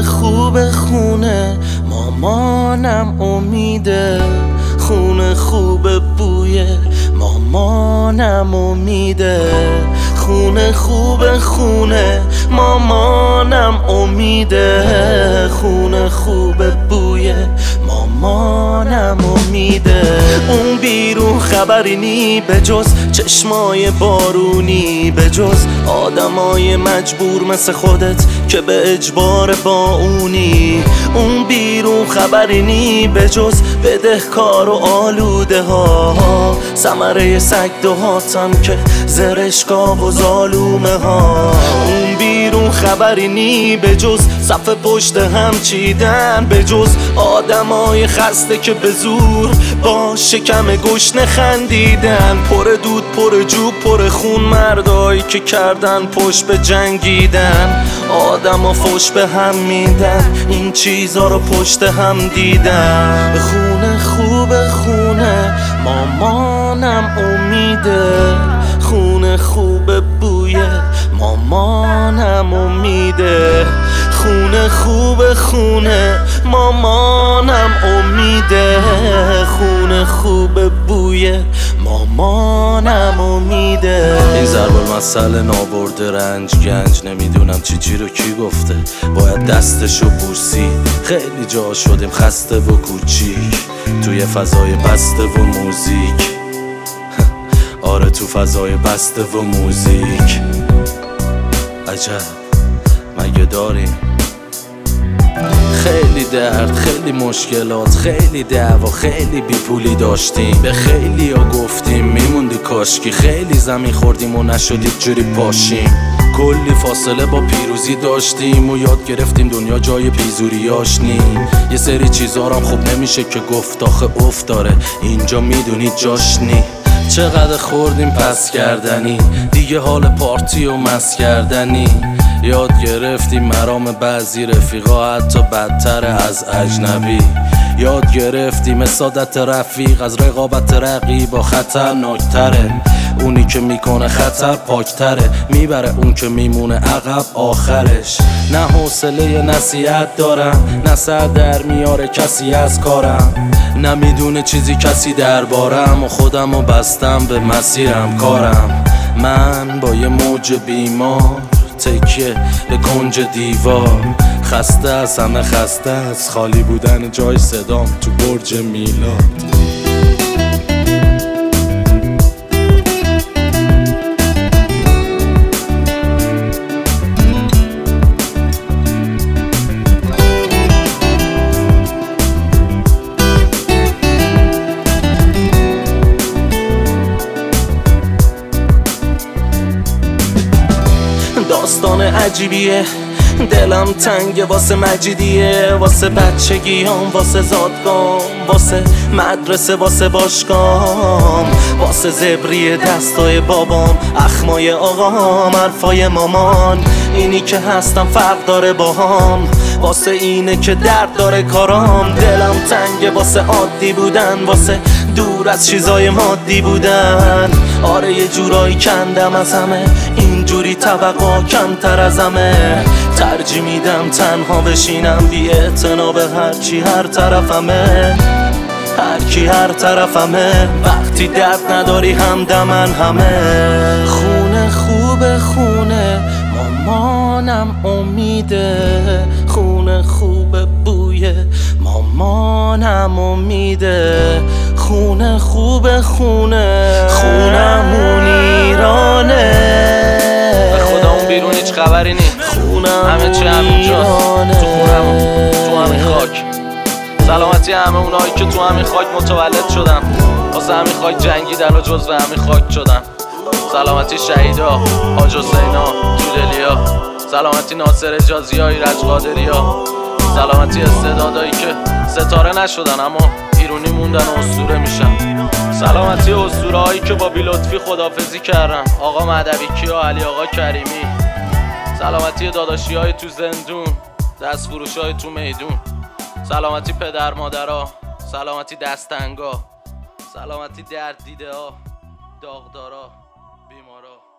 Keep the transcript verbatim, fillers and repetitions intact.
خوب خوب خونه مامانم امیده، خونه خوب بوی مامانم امیده، خونه خوب خونه مامانم امیده، خونه خوب بوی مامانم امیده. اون بیرون خبری نی به جز چشمای بارونی، به جز آدمای مجبور مثل خودت که به اجبار با اونی. اون بیرون خبری نی به جز بدهکار و آلوده ها، ثمره سگ دهاتم که زرشکا و ظالومه ها. اون بیرون خبری نی به جز صف پشت هم چیدن، به جز آدمای خسته که به زور با شکم گشنه خندیدن. پر دود پر جوب پر خون مردایی که کردن پشت به جنگیدن، آدما فوش به هم میدن، این چیزا رو پشت هم دیدن. خونه خوب خونه مامانم امیده، خونه خوب بوی مامانم امیده، خونه خوب خونه مامانم امیده، خونه خوب بوی مامانم امیده. این ضرب المثل نابرده رنج گنج، نمیدونم چی چی رو کی گفته، باید دستشو بوسی. خیلی جا شدیم خسته و کوچیک توی فضای بسته و موزیک، آره تو فضای بسته و موزیک. عجب مگه داریم؟ خیلی درد، خیلی مشکلات، خیلی دعوا، خیلی بیپولی داشتیم، به خیلی ها گفتیم میموندی کاشکی، خیلی زمین خوردیم و نشدید جوری پاشیم. کلی فاصله با پیروزی داشتیم و یاد گرفتیم دنیا جای بیزوریاش نی. یه سری چیزا هم خوب نمیشه که گفت، آخه افت داره اینجا میدونی جاش نی. چقدر خوردیم پس کردنی، دیگه حال پارتی و مس کردنی. یاد گرفتیم مرام بعضی رفیقا حتی بدتر از اجنبی. یاد گرفتیم سعادت رفیق از رقابت رقیبا خطرناکتره، اونی که میکنه خطر پاکتره، میبره اون که میمونه عقب آخرش. نه حوصله نصیحت دارم، نه سر در میاره کسی از کارم، نمیدونه چیزی کسی دربارم و خودمو بستم به مسیرم کارم. من با یه موج بیمار تکیه به کنج دیوار، خسته از همه خسته از خالی بودن جای صدام تو برج میلاد. داستان عجیبیه، دلم تنگه واسه مجیدیه، واسه بچگیام، واسه زادگام، واسه مدرسه، واسه باشگام، واسه زبری دستای بابام، اخمای آقام، حرفای مامان. اینی که هستم فرق داره باهام، واسه اینه که درد داره کارام. دلم تنگه واسه عادی بودن، واسه دور از چیزای مادی بودن. آره یه جورایی کندم از همه، اینجوری طبقا کمتر از همه. ترجیح میدم تنها بشینم بی اعتنا به هرچی هر طرفمه، هرکی هر طرفمه. وقتی درد نداری همدمن همه. خونه خوب خونه مامانم امیده، خونه خوب بوی مامانم امیده، خونه خوب خونه خونمون ایرانه. به خدا اون بیرون هیچ خبری نی، همه چی همینجاست تو خونمون، تو همین خاک. سلامتی همه اونایی که تو همین خاک متولد شدن، واسه همین خاک جنگیدن و جزو همین خاک شدن. سلامتی شهیدا، حاج حسینا، دودلیا، سلامتی ناصر اجازی ها، ایرج قادری ها، سلامتی استعدادایی که ستاره نشدن اما ایرونی موندن و اسطوره میشن. سلامتی اسطوره هایی که با بی لطفی خدافزی کردن، آقا مهدوی کیا، علی آقا کریمی. سلامتی داداشی های تو زندون، دست فروش های تو میدون. سلامتی پدر مادرها، سلامتی دستنگا، سلامتی درد دیده ها، داغدارا، بیمارا.